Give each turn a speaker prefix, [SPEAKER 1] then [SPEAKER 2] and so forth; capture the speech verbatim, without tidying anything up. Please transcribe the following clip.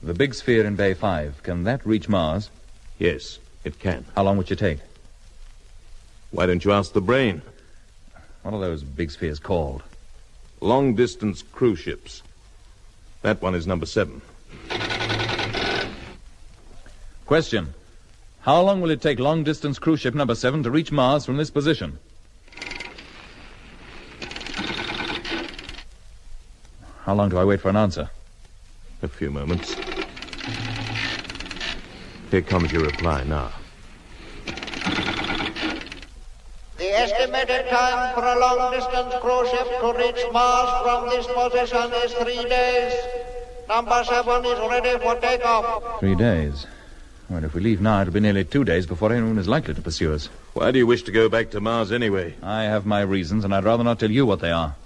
[SPEAKER 1] The big sphere in Bay five, can that reach Mars?
[SPEAKER 2] Yes, it can.
[SPEAKER 1] How long would you take?
[SPEAKER 2] Why don't you ask the brain?
[SPEAKER 1] What are those big spheres called?
[SPEAKER 2] Long-distance cruise ships. That one is number seven.
[SPEAKER 1] Question. How long will it take long-distance cruise ship number seven to reach Mars from this position? How long do I wait for an answer?
[SPEAKER 2] A few moments. Here comes your reply now.
[SPEAKER 3] The estimated time for a long-distance cruise ship to reach Mars from this position is three days. Number seven is ready for takeoff.
[SPEAKER 1] Three days. Well, if we leave now, it'll be nearly two days before anyone is likely to pursue us.
[SPEAKER 2] Why do you wish to go back to Mars anyway?
[SPEAKER 1] I have my reasons, and I'd rather not tell you what they are.